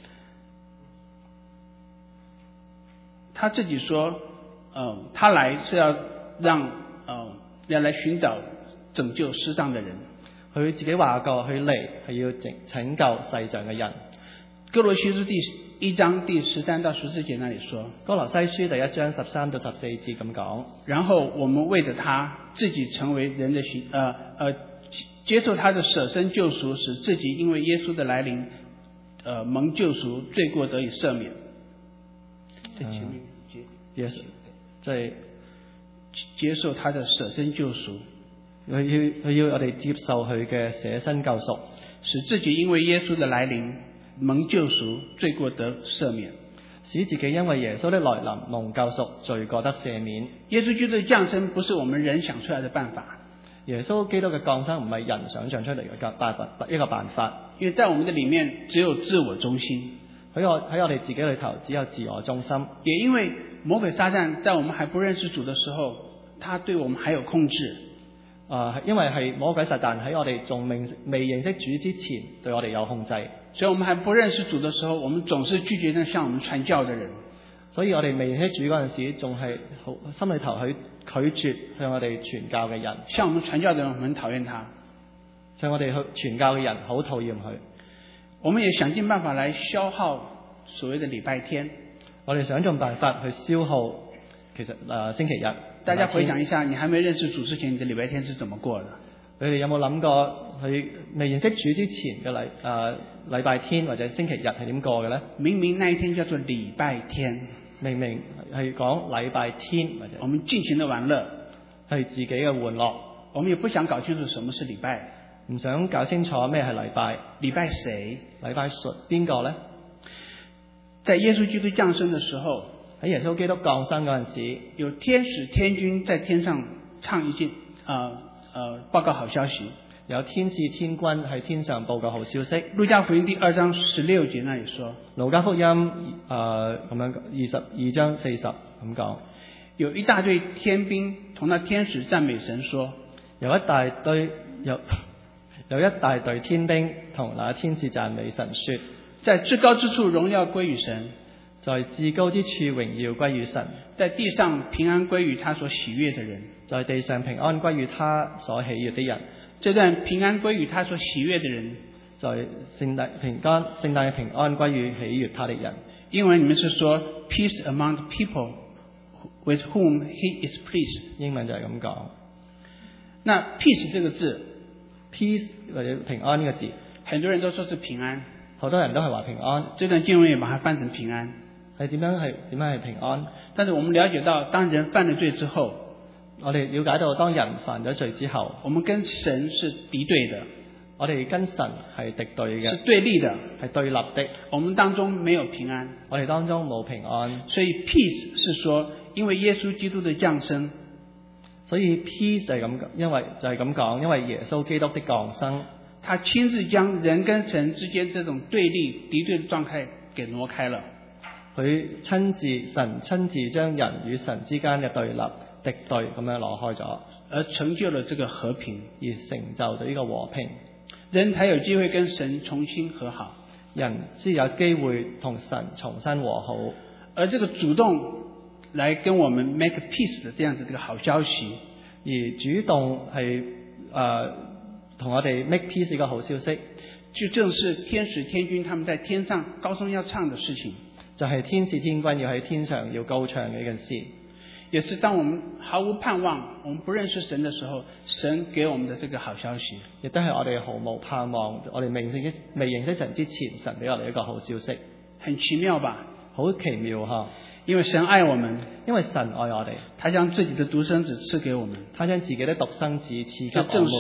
他自己說，嗯、呃，他來是要讓，嗯、呃，要來尋找拯救世上的人。 佢自己話過，佢嚟係要拯拯救世上嘅人。 哥羅西書第一章第十三到十四節那裡說， 哥羅西書第一章十三到十四節咁講。 然後我們為着他自己成為人的形，呃呃，接受他的捨身救贖，使自己因為耶穌的來臨，呃，蒙救贖，罪過得以赦免。在前面接接受， 在接受他的捨身救贖。 佢要佢要我哋接受佢嘅捨身救贖， 使自己因為耶穌的來臨蒙救贖，罪過得赦免。 使自己因為耶穌的來臨蒙救贖，罪過得赦免。 耶穌基督的降生不是我們人想出來的辦法。 耶穌基督嘅降生唔係人想象出嚟嘅辦法，一個辦法。 因為在我們的裡面只有自我中心， 喺我喺我哋自己裏頭只有自我中心。 也因為魔鬼撒旦在我們還不認識主的時候，他對我們還有控制。 啊、呃，因為係魔鬼撒旦喺我哋仲未未認識主之前，對我哋有控制。 所以我們還不認識主的時候，我們總是拒絕那向我們傳教的人。 所以我哋未認識主嗰陣時，仲係好心裏頭去拒絕向我哋傳教嘅人。 向我們傳教的人，我們很討厭他。 向我哋去傳教嘅人，好討厭佢。 我們也想盡辦法來消耗所謂的禮拜天。 我哋想盡辦法去消耗，其實誒、呃、星期日。 大家回想一下，你還沒認識主之前，你的禮拜天是怎麼過的？ 你哋有冇諗過，佢未認識主之前嘅禮誒禮拜天或者星期日係點過嘅咧？ 明明那一天叫做禮拜天， 明明係講禮拜天或者我們盡情的玩樂， 係自己嘅玩樂。 我們也不想搞清楚什麼是禮拜， 唔想搞清楚咩係禮拜。 禮拜誰？ 禮拜屬邊個咧？ 在耶穌基督降生的時候， 喺耶穌基督降生嗰陣時， 有天使天軍在天上唱一件呃呃報告好消息。 有天使天軍喺天上報告好消息。 路加福音第二章十六節那裡說， 路加福音誒咁樣二十二章四十咁講， 有一大隊天兵同那天使讚美神說， 有一大堆有有一大隊天兵同那天使讚美神說， 在至高之處榮耀歸於神， 在至高之處榮耀歸於神， 在地上平安歸於他所喜悅的人， 在地上平安歸於他所喜悅的人。 這段平安歸於他所喜悅的人， 在聖誕平安聖誕嘅平安歸於喜悅他的人。 英文裡面是說 peace among the people with whom he is pleased。英文就係咁講。那 peace 這個字 ，peace 或者平安呢個字， 很多人都說是平安， 好多人都係話平安。 這段經文也把它翻成平安。 係點樣係點樣係平安？ 但是我們了解到，當人犯了罪之後， 我哋了解到當人犯咗罪之後， 我們跟神是敵對的， 我哋跟神係敵對嘅， 是對立的， 係對立的。 我們當中沒有平安， 我哋當中冇平安。 所以 peace 是說，因為耶穌基督的降生， 所以 peace 就係咁，因為就係咁講，因為耶穌基督的降生， 他親自將人跟神之間這種對立敵對的狀態給挪開了。 佢親自神親自將人與神之間嘅對立敵對咁樣攞開咗， 而成就了這個和平， 而成就咗呢個和平， 人才有機會跟神重新和好， 人先有機會同神重新和好。 而這個主動來跟我們 make peace 的這樣子這個好消息， 而主動係誒同我哋 make peace 呢個好消息， 就正是天使天軍他們在天上高聲要唱的事情， 就係天使天軍要喺天上要高唱嘅一件事。 也是當我們毫無盼望，我們不認識神的時候，神給我們的這個好消息， 亦都係我哋毫無盼望，我哋未認識未認識神之前，神俾我哋一個好消息。 很奇妙吧？ 好奇妙吓！ 因為神愛我們， 因為神愛我哋， 他將自己的獨生子賜給我們， 他將自己的獨生子賜給我們。 這正是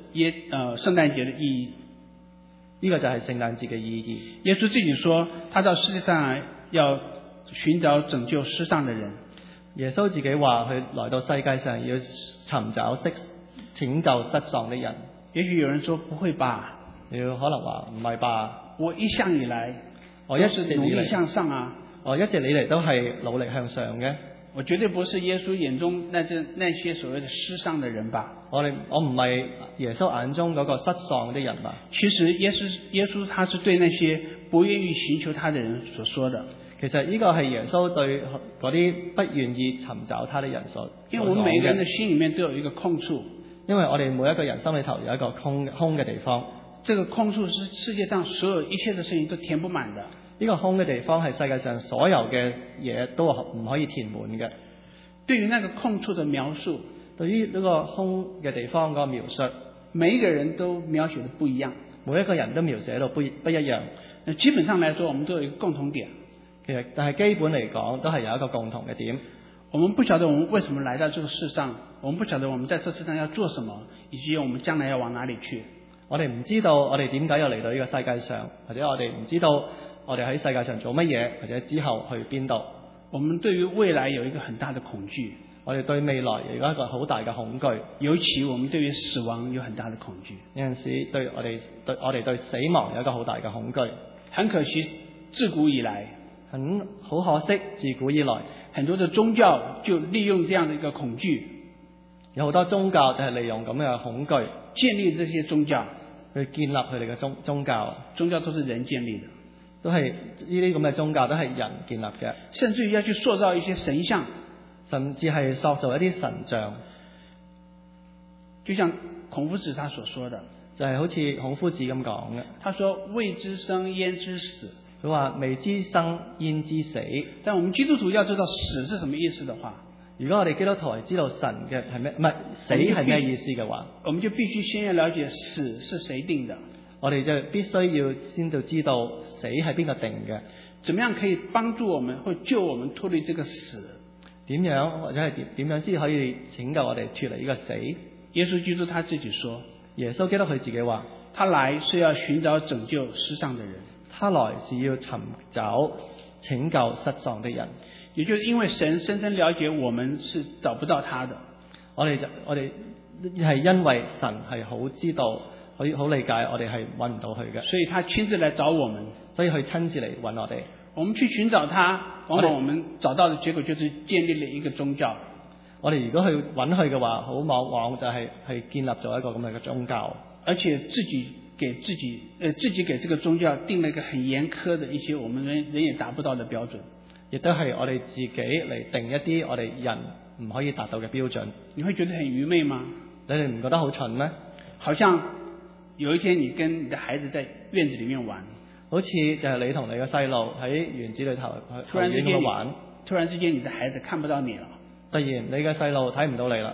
耶呃聖誕節的意義。 呢個就係聖誕節嘅意義。 耶穌自己說，他到世界上來要尋找拯救世上的人。 耶穌自己話，佢來到世界上要尋找失拯救失喪的人。 也許有人說不會吧？ 你可能話唔係吧？ 我一向以來， 我一直努力向上啊！ 我一直以嚟都係努力向上嘅。 我絕對不是耶穌眼中那些那些所謂的失喪的人吧？ 我哋我唔係耶穌眼中嗰個失喪的人吧？ 其實耶穌耶穌他是對那些不願意尋求他的人所說的。 其實呢個係耶穌對嗰啲不願意尋找他的人所。 因為我們每個人的心裏面都有一個空處。 因為我哋每一個人心裏頭有一個空空嘅地方。 這個空處是世界上所有一切的事情都填不滿的。 呢個空嘅地方係世界上所有嘅嘢都唔可以填滿嘅。 對於那個空處的描述， 對於呢個空嘅地方個描述， 每一個人都描寫得不一樣。 每一個人都描寫到不不一樣。 基本上來說，我們都有一個共同點。 其實，但係基本嚟講，都係有一個共同嘅點。 我們不曉得我們為什麼來到這個世上，我們不曉得我們在這世上要做什麼，以及我們將來要往哪裡去。 我哋唔知道我哋點解要嚟到呢個世界上，或者我哋唔知道我哋喺世界上做乜嘢，或者之後去邊度。 我們對於未來有一個很大的恐懼。 我哋對未來有一個好大嘅恐懼。 尤其我們對於死亡有很大的恐懼。 有陣時對我哋對我哋對死亡有一個好大嘅恐懼。 很可惜，自古以來， 很好可惜，自古以來很多的宗教就利用這樣的一個恐懼， 有好多宗教就係利用咁樣嘅恐懼建立這些宗教， 去建立佢哋嘅宗宗教。 宗教都是人建立的， 都係呢啲咁嘅宗教都係人建立嘅， 甚至於要去塑造一些神像， 甚至係塑造一啲神像。 就像孔夫子他所說的， 就係好似孔夫子咁講嘅。他說未知生焉知死。 佢話未知生焉知死。 但我們基督徒要知道死是什麼意思的話， 如果我哋基督徒係知道神嘅係咩，唔係死係咩意思嘅話， 我們就必須先要了解死是誰定的。 我哋就必須要先到知道死係邊個定嘅， 怎麼樣可以幫助我們或救我們脫離這個死？ 點樣或者係點點樣先可以拯救我哋脫離呢個死？ 耶穌基督他自己說， 耶穌基督佢自己話， 他來是要尋找拯救世上的人。 他來是要尋找拯救失喪的人， 也就是因為神深深了解我們是找不到他的， 我哋我哋係因為神係好知道，好好理解我哋係揾唔到佢嘅， 所以他親自來找我們， 所以佢親自嚟揾我哋。 我們去尋找他，往往我們找到的結果就是建立了一個宗教。 我哋如果去揾佢嘅話，好往往就係係建立咗一個咁樣嘅宗教， 而且自己給自己，呃，自己給這個宗教定了一個很嚴苛的一些我們人人也達不到的標準， 亦都係我哋自己嚟定一啲我哋人唔可以達到嘅標準。 你會覺得很愚昧嗎？ 你哋唔覺得好蠢咩？ 好像有一天你跟你的孩子在院子裏面玩， 好似就係你同你嘅細路喺園子裏頭突然之間玩， 突然之間你的孩子看不到你了， 突然你嘅細路睇唔到你啦，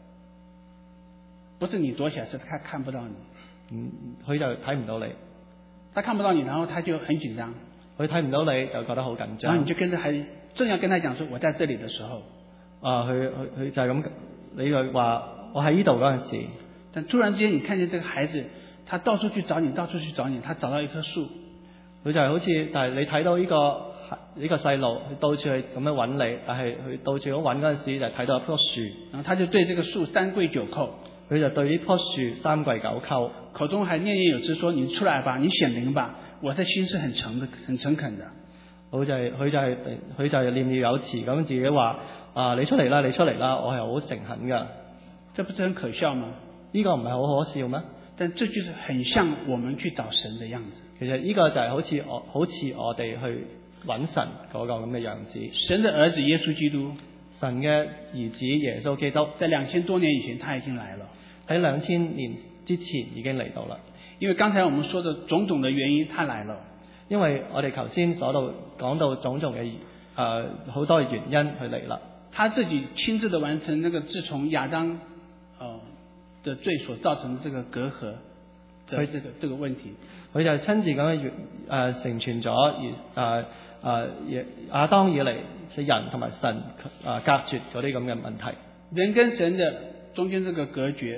不是你躲起來，是他看不到你。 嗯，佢就睇唔到你， 他看不到你，然後他就很緊張， 佢睇唔到你就覺得好緊張， 然後你就跟着孩子，正要跟他講說我在這裏的時候， 啊，佢佢佢就係咁，你就話我喺呢度嗰陣時， 但突然之間你看見這個孩子，他到處去找你，到處去找你，他找到一棵樹， 佢就係好似，但係你睇到呢個呢個細路，佢到處去咁樣揾你，但係佢到處咁揾嗰陣時就睇到一棵樹， 然後他就對這個樹三跪九叩。 佢就對呢棵樹三跪九叩， 口中還念念有詞說：你出來吧，你顯靈吧，我的心是很誠的，很誠懇的。 佢就係佢就係佢就係念念有詞咁自己話：啊，你出嚟啦，你出嚟啦，我係好誠懇噶。 這不是很可笑嗎？ 呢個唔係好可笑咩？ 但這就是很像我們去找神的樣子。 其實呢個就係好似我好似我哋去揾神嗰個咁嘅樣子。 神的兒子耶穌基督， 神嘅兒子耶穌基督， 在兩千多年以前他已經來了。 喺兩千年之前已經嚟到啦， 因為剛才我們說的種種的原因，他來了。 因為我哋頭先所到講到種種嘅誒好多嘅原因去嚟啦。 他自己親自的完成那個自從亞當呃的罪所造成的這個隔閡的這個這個問題， 佢就親自咁樣誒成全咗而誒誒亞當以嚟係人同埋神誒隔絕嗰啲咁嘅問題。 人跟神的中間這個隔絕。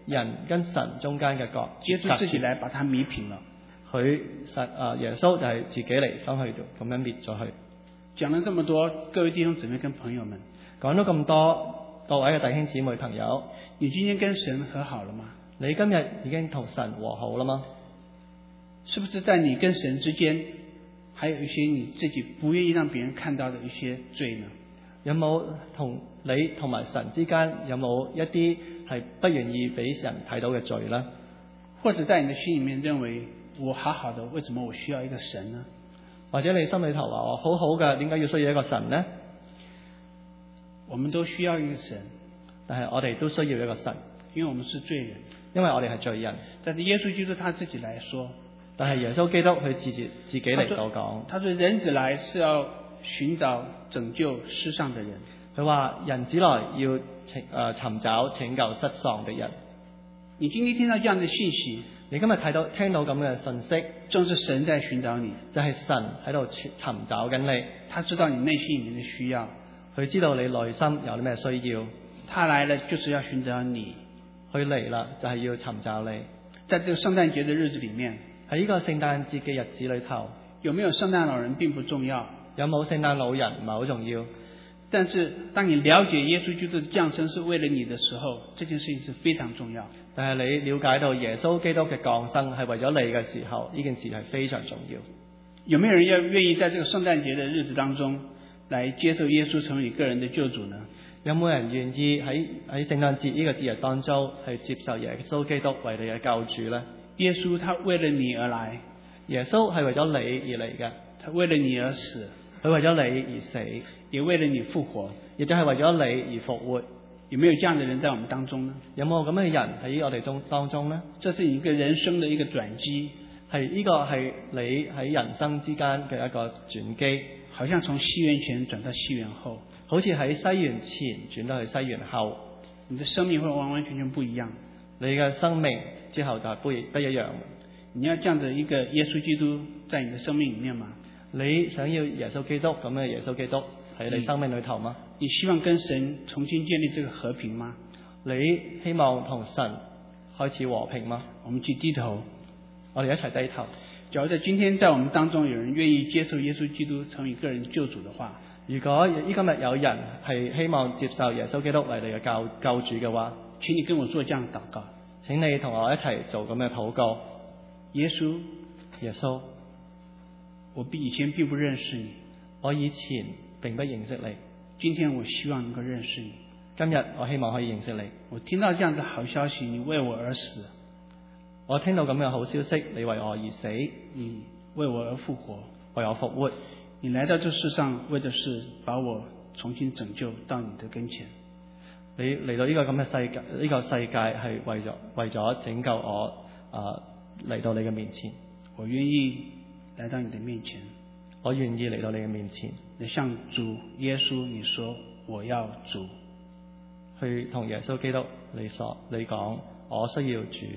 人跟神中間嘅隔， 耶穌自己來把它彌平了。 佢實啊耶穌就係自己嚟將佢咁樣滅咗佢。 講了這麼多，各位弟兄姊妹跟朋友們， 講咗咁多，各位嘅弟兄姊妹朋友， 你今天跟神和好了嗎？ 你今日已經同神和好了嗎？ 是不是在你跟神之間，還有一些你自己不願意讓別人看到的一些罪呢？ 有冇同你同埋神之間有冇一啲係不願意俾人睇到嘅罪呢？ 或者在你的心裏面認為我好好的，為什麼我需要一個神呢？ 或者你心裏頭話我好好嘅，點解要需要一個神呢？ 我們都需要一個神， 但係我哋都需要一個神， 因為我們是罪人， 因為我哋係罪人。 但是耶穌基督他自己來說， 但係耶穌基督佢自己自己嚟到講， 他說人子來是要尋找拯救世上的人。 佢話人子來要尋誒尋找拯救失喪的人。 你今天聽到這樣的信息， 你今日睇到聽到咁嘅信息， 正是神在尋找你， 就係神喺度尋找緊你。 他知道你內心裏面的需要， 佢知道你內心有啲咩需要， 他來了就是要尋找你。 佢嚟啦就係要尋找你。 在這個聖誕節的日子裏面， 喺呢個聖誕節嘅日子裏頭， 有沒有聖誕老人並不重要， 有冇聖誕老人唔係好重要。 但是當你了解耶穌基督的降生是為了你的時候，這件事情是非常重要。 但係你了解到耶穌基督嘅降生係為咗你嘅時候，呢件事係非常重要。 有沒有人要願意在這個聖誕節的日子當中來接受耶穌成為你個人的救主呢？ 有冇人願意喺喺聖誕節呢個節日當中去接受耶穌基督為你嘅救主呢？ 耶穌他為了你而來， 耶穌係為咗你而嚟嘅， 他為了你而死， 佢為咗你而死， 也為了你復活， 亦都係為咗你而復活。 有沒有這樣的人在我們當中呢？ 有冇咁嘅人喺我哋中當中呢？ 這是一個人生的一個轉機， 係呢個係你喺人生之間嘅一個轉機， 好像從西元前轉到西元後， 好似喺西元前轉到去西元後， 你的生命會完完全全不一樣。 你嘅生命之後就不不一樣。 你要這樣的一個耶穌基督在你的生命裏面嗎？ 你想要耶穌基督咁嘅耶穌基督喺你生命裏頭嗎？ 你希望跟神重新建立這個和平嗎？ 你希望同神開始和平嗎？ 我們去低頭， 我哋一齊低頭。 假如在今天在我們當中有人願意接受耶穌基督成為個人救主的話， 如果呢今日有人係希望接受耶穌基督為你嘅救救主嘅話， 請你跟我做這樣的禱告。 請你同我一齊做咁嘅禱告。 耶穌， 耶穌， 我比以前並不認識你， 我以前並不認識你， 今天我希望能夠認識你。 今日我希望可以認識你。 我聽到這樣的好消息，你為我而死。 我聽到咁嘅好消息，你為我而死， 你為我而復活， 為我復活。 你來到這世上為的是把我重新拯救到你的跟前。 你嚟到呢個咁嘅世界，呢個世界係為咗為咗拯救我啊嚟到你嘅面前。 我願意來到你的面前， 我願意嚟到你嘅面前。 你向主耶穌你說我要主， 去同耶穌基督你說你講我需要主。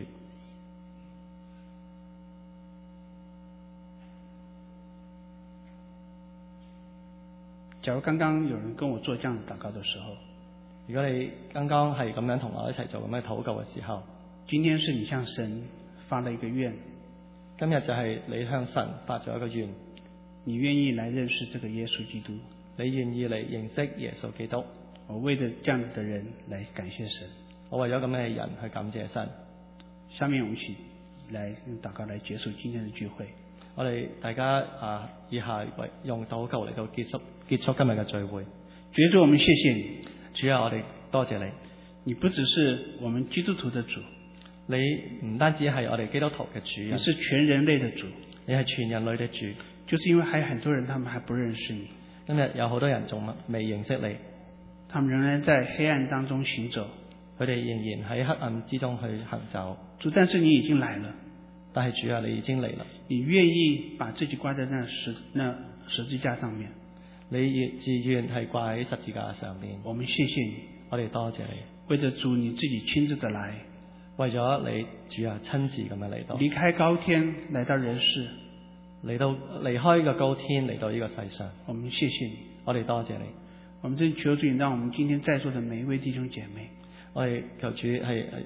假如剛剛有人跟我做這樣的禱告的時候， 如果你剛剛係咁樣同我一齊做咁嘅禱告嘅時候， 今天是你向神發了一個願， 今日就係你向神發咗一個願， 你願意來認識這個耶穌基督， 你願意嚟認識耶穌基督。 我為着這樣的人來感謝神， 我為咗咁嘅人去感謝神。 下面我們一起來用禱告來結束今天的聚會。 我哋大家啊，以下為用禱告嚟到結束結束今日嘅聚會。 主耶穌，我們謝謝你， 主啊，我哋多謝你。 你不只是我們基督徒的主， 你唔單止係我哋基督徒嘅主人， 你是全人類的主， 你係全人類嘅主。 就是因為還有很多人，他們還不認識你。 今日有好多人仲未認識你， 他們仍然在黑暗當中行走， 佢哋仍然喺黑暗之中去行走。 主，但是你已經來了， 但係主啊，你已經嚟啦， 你願意把自己掛在那十那十字架上面， 你願自願係掛喺十字架上面。 我們謝謝你， 我哋多謝你， 為着主你自己親自的來， 為咗你主啊親自咁樣嚟到， 離開高天來到人世， 嚟到離開個高天嚟到呢個世上。 我們謝謝你， 我哋多謝你。 我們真求主你讓我們今天在座的每一位弟兄姐妹， 我哋求主係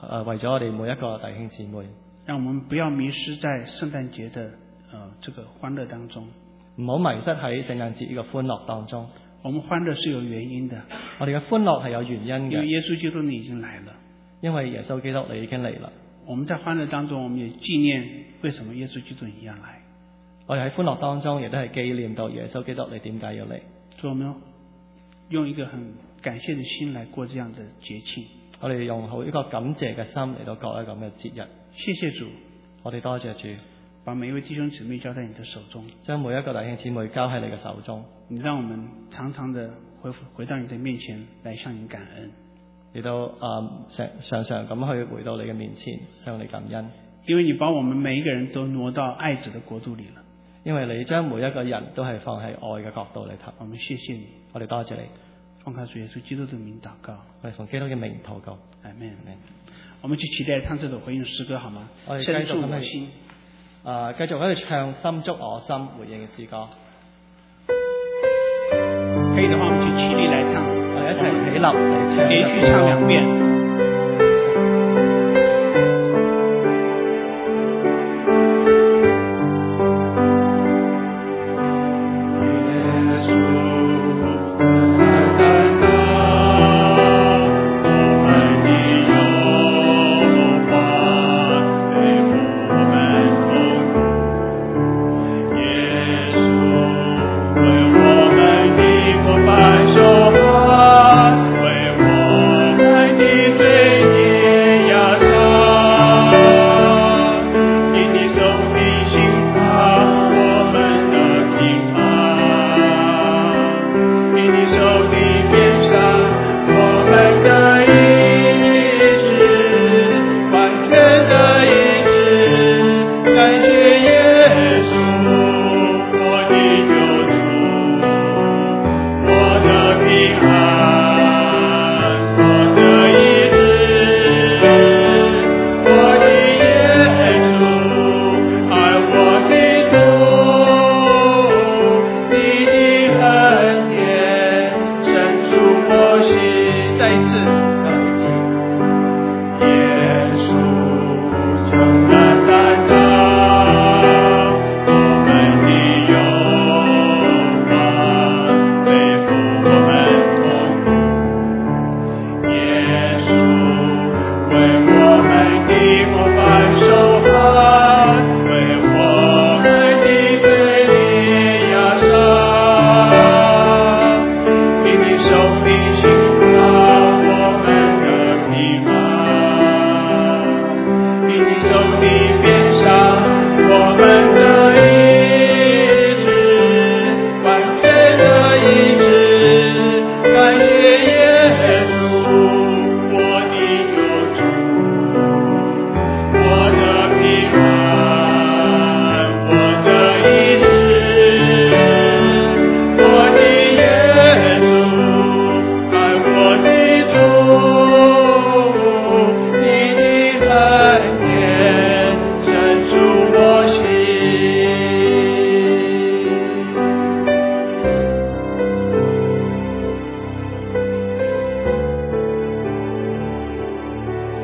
誒為咗我哋每一個弟兄姊妹， 讓我們不要迷失在聖誕節的呃這個歡樂當中， 唔好迷失喺聖誕節呢個歡樂當中。 我們歡樂是有原因的， 我哋嘅歡樂係有原因嘅， 因為耶穌基督你已經來了， 因為耶穌基督你已經嚟啦。 我們在歡樂當中，我們也紀念為什麼耶穌基督你要來。 我哋喺歡樂當中，亦都係紀念到耶穌基督你點解要嚟。 所以我們用一個很感謝的心來過這樣的節慶。 我哋用好一個感謝嘅心嚟到過一個咁嘅節日。 謝謝主， 我哋多謝主， 把每一位弟兄姊妹交在你的手中， 將每一個弟兄姊妹交喺你嘅手中。 你讓我們常常的回回到你的面前來向你感恩， 嚟到啊常常咁去回到你嘅面前向你感恩， 因為你把我們每一個人都挪到愛子的國度裏了。 因為你將每一個人都係放喺愛嘅角度嚟睇。 我們謝謝你， 我哋多謝你。 奉靠主耶穌基督的名禱告， 我哋奉基督嘅名禱告。 阿們阿們。我們一起期待唱這首回應詩歌好嗎？ 我哋繼續咁去去啊，繼續喺度唱心觸我心回應嘅詩歌。 可以的話，我們就起立來唱。 我哋一齊起立嚟唱。 連續唱兩遍。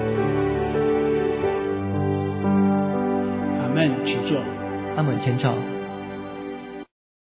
他們請坐。